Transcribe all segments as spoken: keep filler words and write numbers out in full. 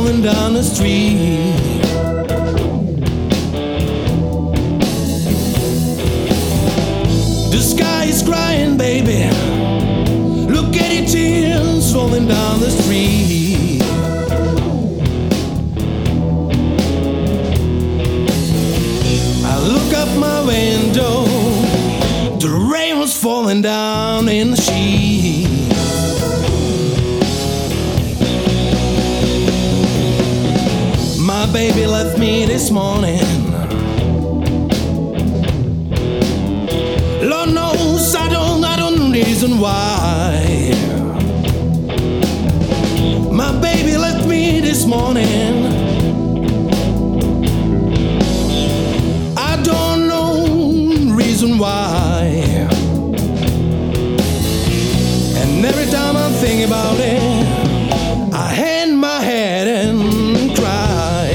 falling down the street. The sky is crying, baby. Look at your tears falling down the street. I look up my window, the rain was falling down in the sheet. My baby left me this morning. Lord knows I don't, I don't know reason why. My baby left me this morning. I don't know reason why. And every time I think about it, I hang my head and cry.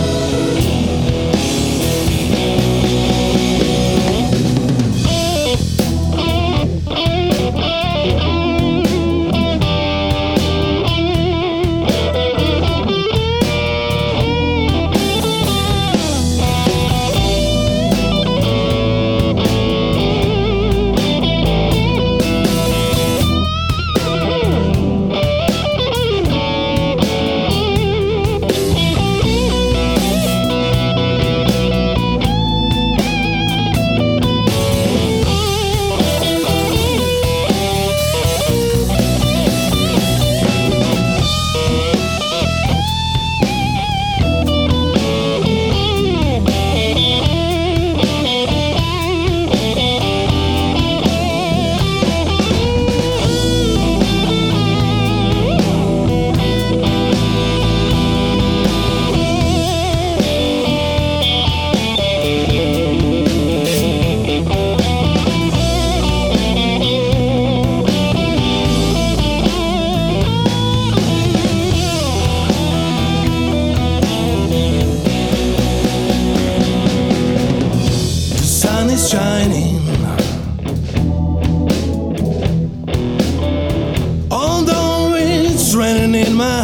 Is shining, although it's raining in my